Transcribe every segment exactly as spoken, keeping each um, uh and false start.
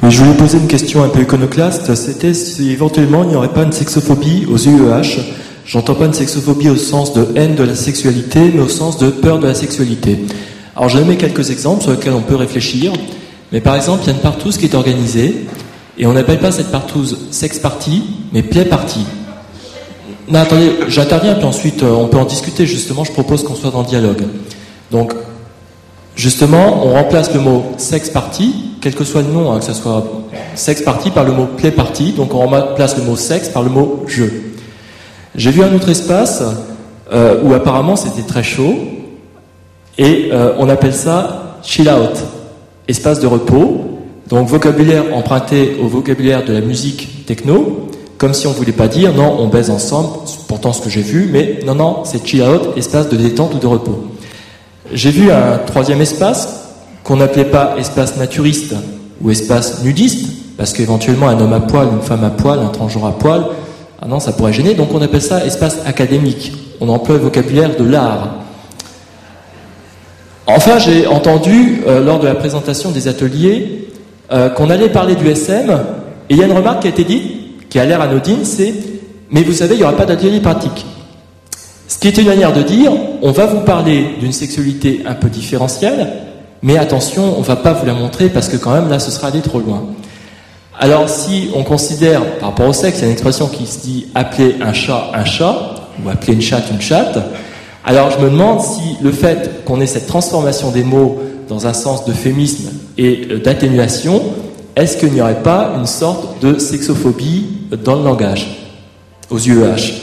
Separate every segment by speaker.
Speaker 1: Oui, je voulais poser une question un peu iconoclaste. C'était si éventuellement il n'y aurait pas une sexophobie aux U E H. J'entends pas une sexophobie au sens de haine de la sexualité, mais au sens de peur de la sexualité. Alors j'ai mis quelques exemples sur lesquels on peut réfléchir. Mais par exemple, il y a une partouze qui est organisée, et on n'appelle pas cette partouze sex party, mais play party. Non, attendez, j'interviens, puis ensuite on peut en discuter. Justement, je propose qu'on soit dans le dialogue. Donc, justement, on remplace le mot sex party, quel que soit le nom, hein, que ce soit sex party, par le mot play party. Donc, on remplace le mot sexe par le mot jeu. J'ai vu un autre espace euh, où apparemment c'était très chaud, et euh, on appelle ça chill out, espace de repos. Donc, vocabulaire emprunté au vocabulaire de la musique techno. Comme si on voulait pas dire, non, on baise ensemble, pourtant ce que j'ai vu, mais non, non, c'est chill out, espace de détente ou de repos. J'ai vu un troisième espace, qu'on n'appelait pas espace naturiste ou espace nudiste, parce qu'éventuellement un homme à poil, une femme à poil, un transgenre à poil, ah non, ça pourrait gêner, donc on appelle ça espace académique. On emploie le vocabulaire de l'art. Enfin, j'ai entendu, euh, lors de la présentation des ateliers, euh, qu'on allait parler du S M, et il y a une remarque qui a été dite, qui a l'air anodine, c'est « mais vous savez, il n'y aura pas d'atelier pratique ». Ce qui est une manière de dire « on va vous parler d'une sexualité un peu différentielle, mais attention, on ne va pas vous la montrer parce que quand même, là, ce sera aller trop loin ». Alors, si on considère, par rapport au sexe, il y a une expression qui se dit « appeler un chat un chat » ou « appeler une chatte une chatte », alors je me demande si le fait qu'on ait cette transformation des mots dans un sens d'euphémisme et d'atténuation, est-ce qu'il n'y aurait pas une sorte de sexophobie dans le langage, aux U E H?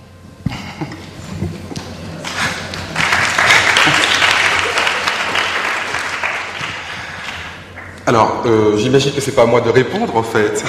Speaker 2: Alors, euh, j'imagine que c'est pas à moi de répondre, en fait.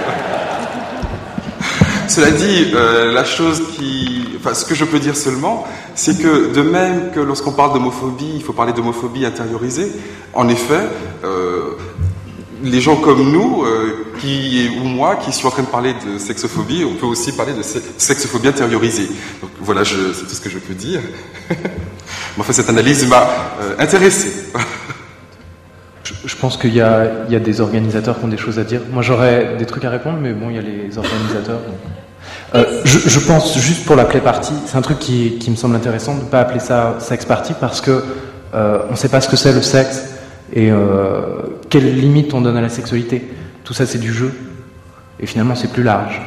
Speaker 2: Cela dit, euh, la chose qui... Enfin, ce que je peux dire seulement, c'est que de même que lorsqu'on parle d'homophobie, il faut parler d'homophobie intériorisée, en effet... Euh, les gens comme nous, euh, qui, ou moi, qui suis en train de parler de sexophobie, on peut aussi parler de sexophobie intériorisée. Donc voilà, je, c'est tout ce que je peux dire. Mais enfin, cette analyse m'a euh, intéressé.
Speaker 3: je, je pense qu'il y a, il y a des organisateurs qui ont des choses à dire. Moi, j'aurais des trucs à répondre, mais bon, il y a les organisateurs. Donc... Euh, je, je pense, juste pour la play party, c'est un truc qui, qui me semble intéressant de ne pas appeler ça sex party, parce que euh, on ne sait pas ce que c'est le sexe. Et euh, quelles limites on donne à la sexualité. Tout ça, c'est du jeu. Et finalement, c'est plus large.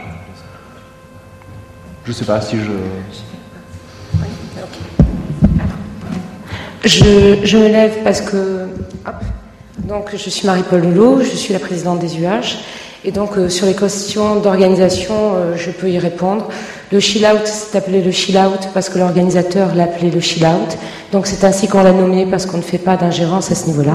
Speaker 3: Je sais pas si je...
Speaker 4: Je, je me lève parce que... Hop. Donc, je suis Marie-Paul Loulou, je suis la présidente des U H. Et donc, euh, sur les questions d'organisation, euh, je peux y répondre. Le chill out, c'est appelé le chill out parce que l'organisateur l'a appelé le chill out. Donc, c'est ainsi qu'on l'a nommé parce qu'on ne fait pas d'ingérence à ce niveau-là.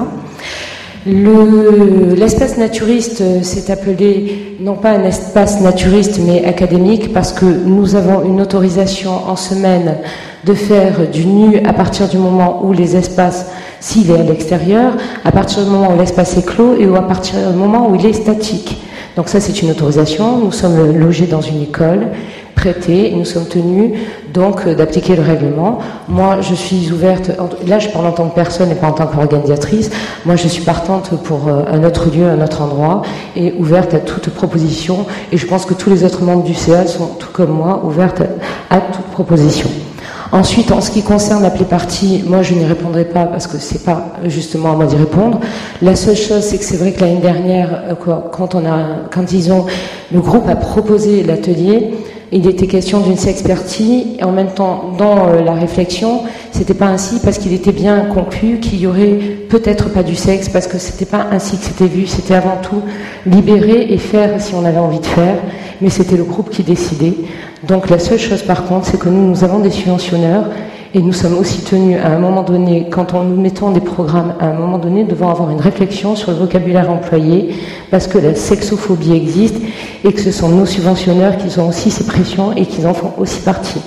Speaker 4: Le, l'espace naturiste euh, s'est appelé non pas un espace naturiste mais académique parce que nous avons une autorisation en semaine de faire du nu à partir du moment où les espaces, s'il est à l'extérieur, à partir du moment où l'espace est clos et à partir du moment où il est statique. Donc ça, c'est une autorisation. Nous sommes logés dans une école, prêtés, et nous sommes tenus donc d'appliquer le règlement. Moi, je suis ouverte, là je parle en tant que personne et pas en tant qu'organisatrice, moi je suis partante pour un autre lieu, un autre endroit, et ouverte à toute proposition, et je pense que tous les autres membres du C A sont, tout comme moi, ouvertes à toute proposition. Ensuite, en ce qui concerne la play party, moi je n'y répondrai pas parce que c'est pas justement à moi d'y répondre. La seule chose, c'est que c'est vrai que l'année dernière, quand on a, quand ils ont, le groupe a proposé l'atelier, il était question d'une sex party, et en même temps, dans la réflexion, c'était pas ainsi parce qu'il était bien conclu qu'il y aurait peut-être pas du sexe, parce que c'était pas ainsi que c'était vu, c'était avant tout libérer et faire si on avait envie de faire, mais c'était le groupe qui décidait. Donc la seule chose par contre, c'est que nous, nous avons des subventionneurs, et nous sommes aussi tenus à un moment donné, quand on nous mettons des programmes, à un moment donné, devant avoir une réflexion sur le vocabulaire employé, parce que la sexophobie existe, et que ce sont nos subventionneurs qui ont aussi ces pressions, et qui en font aussi partie.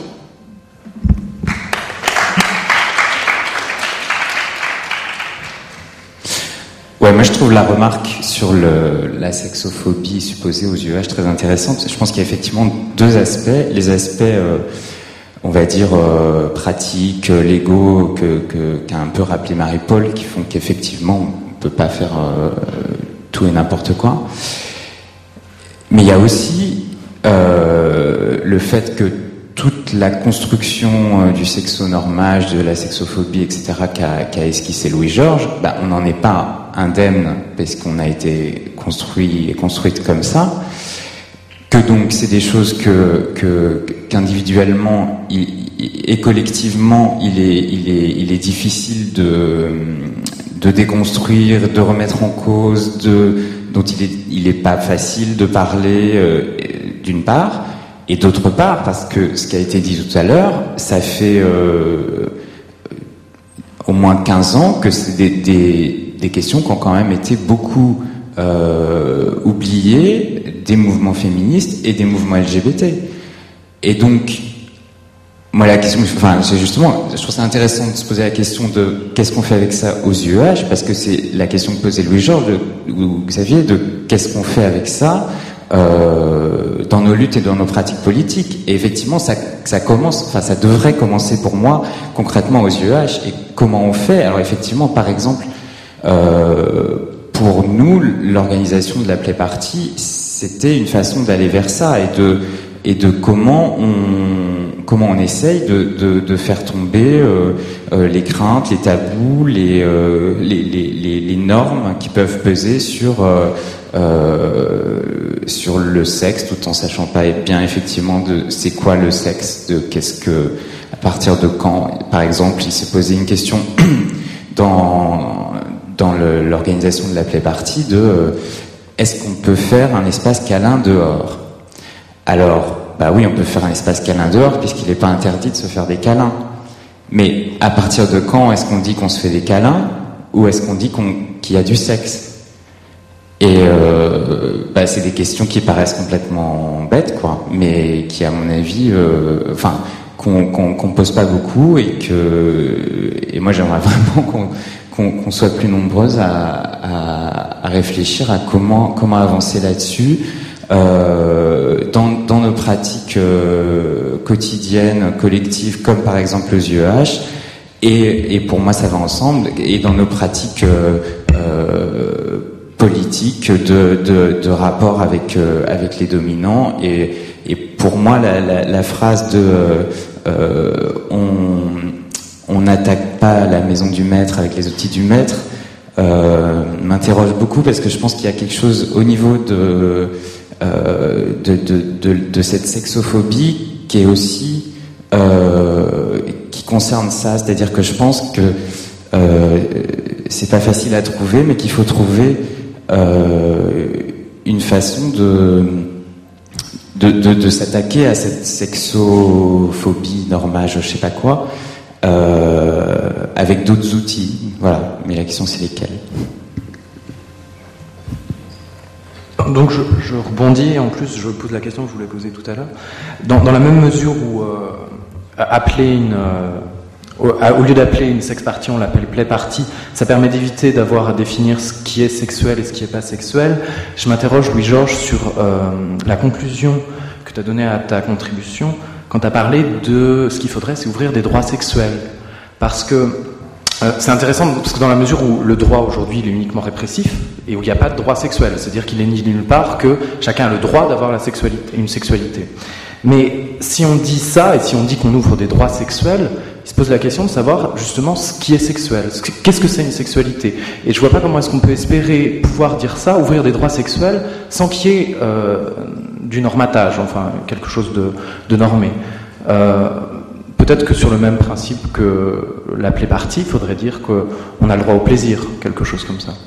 Speaker 5: Ouais, moi je trouve la remarque sur le, la sexophobie supposée aux U H très intéressante. Je pense qu'il y a effectivement deux aspects. Les aspects, euh, on va dire, euh, pratiques, légaux, que, que, qu'a un peu rappelé Marie-Paul, qui font qu'effectivement on ne peut pas faire euh, tout et n'importe quoi. Mais il y a aussi euh, le fait que toute la construction euh, du sexonormage, de la sexophobie, et cetera, qu'a, qu'a esquissé Louis-Georges, bah, on n'en est pas indemne parce qu'on a été construit et construite comme ça. Que donc c'est des choses que, que qu'individuellement il, et collectivement il est, il est, il est difficile de, de déconstruire, de remettre en cause, de, dont il est, il est pas facile de parler euh, d'une part, et d'autre part parce que ce qui a été dit tout à l'heure, ça fait euh, au moins quinze ans que c'est des, des, des questions qui ont quand même été beaucoup euh, oubliées des mouvements féministes et des mouvements L G B T. Et donc, moi, la question, enfin, c'est justement, je trouve ça intéressant de se poser la question de qu'est-ce qu'on fait avec ça aux U E H, parce que c'est la question que posait Louis-Georges ou Xavier, de qu'est-ce qu'on fait avec ça euh, dans nos luttes et dans nos pratiques politiques. Et effectivement, ça, ça commence, enfin, ça devrait commencer pour moi concrètement aux U E H. Et comment on fait? Alors, effectivement, par exemple, euh, pour nous, l'organisation de la Play Party, c'était une façon d'aller vers ça et de et de comment on comment on essaye de de, de faire tomber euh, euh, les craintes, les tabous, les, euh, les les les les normes qui peuvent peser sur euh, euh, sur le sexe, tout en sachant pas bien effectivement de c'est quoi le sexe, de qu'est-ce que à partir de quand, par exemple, il s'est posé une question dans dans le, l'organisation de la Play Party de euh, est-ce qu'on peut faire un espace câlin dehors? Alors, bah oui, on peut faire un espace câlin dehors puisqu'il n'est pas interdit de se faire des câlins. Mais à partir de quand est-ce qu'on dit qu'on se fait des câlins ou est-ce qu'on dit qu'on, qu'il y a du sexe? Et euh, bah, c'est des questions qui paraissent complètement bêtes, quoi, mais qui, à mon avis, euh, enfin, qu'on, qu'on, qu'on pose pas beaucoup et que, et moi j'aimerais vraiment qu'on Qu'on, qu'on soit plus nombreuses à, à, à réfléchir à comment, comment avancer là-dessus euh, dans, dans nos pratiques euh, quotidiennes, collectives, comme par exemple les U E H, et, et pour moi ça va ensemble, et dans nos pratiques euh, euh, politiques de, de, de rapport avec, euh, avec les dominants. Et, et pour moi la, la, la phrase de euh, on on n'attaque pas la maison du maître avec les outils du maître, euh, m'interroge beaucoup parce que je pense qu'il y a quelque chose au niveau de, euh, de, de, de, de cette sexophobie qui est aussi, euh, qui concerne ça, c'est-à-dire que je pense que euh, c'est pas facile à trouver, mais qu'il faut trouver euh, une façon de de, de, de s'attaquer à cette sexophobie, normage, je sais pas quoi, Euh, avec d'autres outils, voilà. Mais la question c'est lesquels.
Speaker 3: Donc je, je rebondis, et en plus je pose la question que je voulais poser tout à l'heure. Dans, dans la même mesure où euh, appeler une, euh, au, à, au lieu d'appeler une sex party, on l'appelle play party, ça permet d'éviter d'avoir à définir ce qui est sexuel et ce qui n'est pas sexuel. Je m'interroge, Louis-Georges, sur euh, la conclusion que tu as donnée à ta contribution, quand tu as parlé de ce qu'il faudrait, c'est ouvrir des droits sexuels. Parce que euh, c'est intéressant, parce que dans la mesure où le droit aujourd'hui il est uniquement répressif, et où il n'y a pas de droit sexuel, c'est-à-dire qu'il est ni nulle part que chacun a le droit d'avoir la sexualité, une sexualité. Mais si on dit ça, et si on dit qu'on ouvre des droits sexuels, il se pose la question de savoir justement ce qui est sexuel. Qu'est-ce que c'est une sexualité? Et je vois pas comment est-ce qu'on peut espérer pouvoir dire ça, ouvrir des droits sexuels, sans qu'il y ait euh, du normatage, enfin quelque chose de, de normé. Euh, peut-être que sur le même principe que la play party, il faudrait dire qu'on a le droit au plaisir, quelque chose comme ça.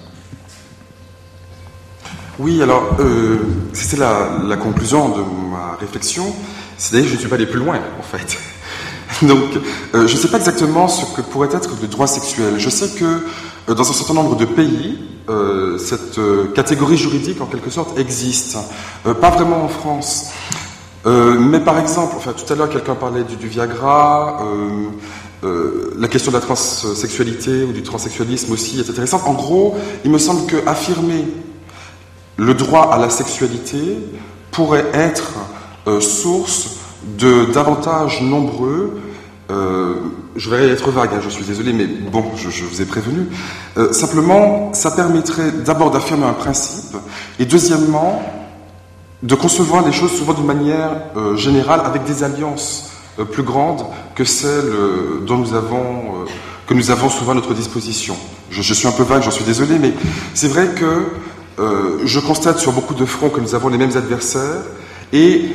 Speaker 2: Oui, alors, euh, c'était la, la conclusion de ma réflexion. C'est-à-dire que je ne suis pas allé plus loin, en fait. Donc, euh, je ne sais pas exactement ce que pourrait être le droit sexuel. Je sais que euh, dans un certain nombre de pays, euh, cette euh, catégorie juridique, en quelque sorte, existe. Euh, pas vraiment en France. Euh, mais par exemple, enfin, tout à l'heure, quelqu'un parlait du, du Viagra. Euh, euh, la question de la transsexualité ou du transsexualisme aussi est intéressante. En gros, il me semble que affirmer le droit à la sexualité pourrait être euh, source de d'avantages nombreux euh, je vais être vague, hein, je suis désolé, mais bon, je, je vous ai prévenu. Euh, simplement, ça permettrait d'abord d'affirmer un principe, et deuxièmement, de concevoir les choses souvent d'une manière euh, générale, avec des alliances euh, plus grandes que celles euh, dont nous avons, euh, que nous avons souvent à notre disposition. Je, je suis un peu vague, j'en suis désolé, mais c'est vrai que euh, je constate sur beaucoup de fronts que nous avons les mêmes adversaires, et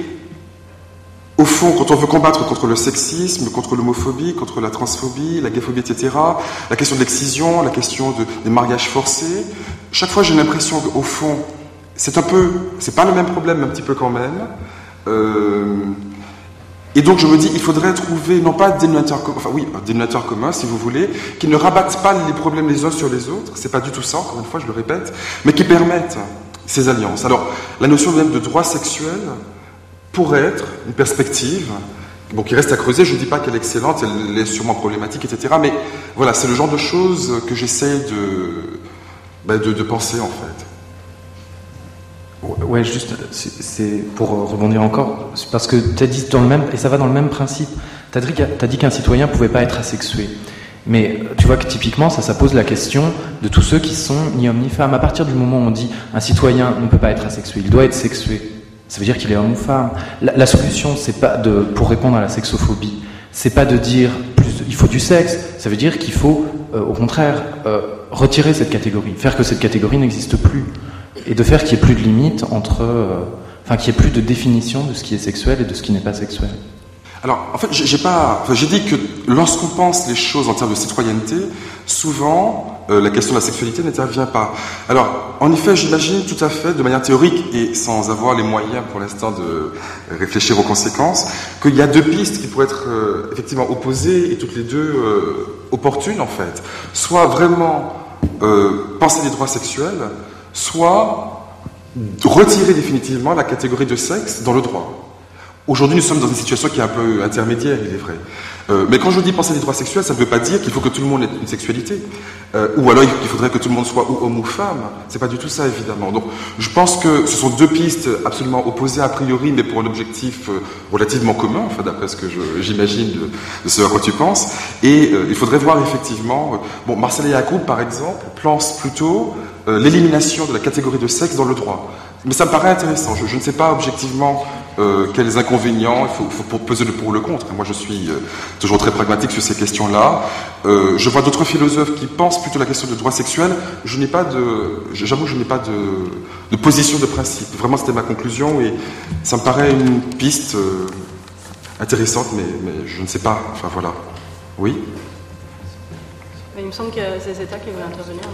Speaker 2: au fond, quand on veut combattre contre le sexisme, contre l'homophobie, contre la transphobie, la gayphobie, et cetera, la question de l'excision, la question de, des mariages forcés, chaque fois j'ai l'impression qu'au fond, c'est un peu, c'est pas le même problème, mais un petit peu quand même. Euh, et donc je me dis, il faudrait trouver, non pas un dénominateur commun, enfin oui, un dénominateur commun, si vous voulez, qui ne rabattent pas les problèmes les uns sur les autres, c'est pas du tout ça, encore une fois, je le répète, mais qui permettent ces alliances. Alors, la notion même de droit sexuel pourrait être une perspective, bon, qui reste à creuser. Je ne dis pas qu'elle est excellente, elle est sûrement problématique, et cetera. Mais voilà, c'est le genre de choses que j'essaie de, ben de, de penser, en fait.
Speaker 3: Ouais, juste, c'est pour rebondir encore, c'est parce que tu as dit dans le même, et ça va dans le même principe, tu as dit qu'un citoyen ne pouvait pas être asexué. Mais tu vois que typiquement, ça, ça pose la question de tous ceux qui sont ni homme ni femme. À partir du moment où on dit un citoyen ne peut pas être asexué, il doit être sexué, ça veut dire qu'il est homme ou femme. La, la solution, c'est pas de, pour répondre à la sexophobie, c'est pas de dire plus, il faut du sexe. Ça veut dire qu'il faut, euh, au contraire, euh, retirer cette catégorie, faire que cette catégorie n'existe plus, et de faire qu'il n'y ait plus de limite entre, euh, enfin qu'il n'y ait plus de définition de ce qui est sexuel et de ce qui n'est pas sexuel.
Speaker 2: Alors, en fait, j'ai pas, enfin, j'ai dit que lorsqu'on pense les choses en termes de citoyenneté, souvent, euh, la question de la sexualité n'intervient pas. Alors, en effet, j'imagine tout à fait, de manière théorique et sans avoir les moyens pour l'instant de réfléchir aux conséquences, qu'il y a deux pistes qui pourraient être euh, effectivement opposées et toutes les deux euh, opportunes, en fait. Soit vraiment euh, penser des droits sexuels, soit retirer définitivement la catégorie de sexe dans le droit. Aujourd'hui, nous sommes dans une situation qui est un peu intermédiaire, il est vrai. Euh, mais quand je dis penser des droits sexuels, ça ne veut pas dire qu'il faut que tout le monde ait une sexualité. Euh, ou alors il faudrait que tout le monde soit ou homme ou femme. C'est pas du tout ça, évidemment. Donc, je pense que ce sont deux pistes absolument opposées a priori, mais pour un objectif euh, relativement commun, enfin, d'après ce que je, j'imagine de, de ce à quoi tu penses. Et euh, il faudrait voir effectivement... Euh, bon, Marcel Yacoub, par exemple, pense plutôt euh, l'élimination de la catégorie de sexe dans le droit. Mais ça me paraît intéressant. Je, je ne sais pas objectivement euh, quels inconvénients il faut, faut peser le pour ou le contre. Moi, je suis euh, toujours très pragmatique sur ces questions-là. Euh, je vois d'autres philosophes qui pensent plutôt la question de droit sexuel. Je n'ai pas de, j'avoue, que je n'ai pas de, de position de principe. Vraiment, c'était ma conclusion et ça me paraît une piste euh, intéressante, mais, mais je ne sais pas. Enfin, voilà. Oui.
Speaker 6: Il me semble que c'est Zeta qui voulait intervenir. Non ?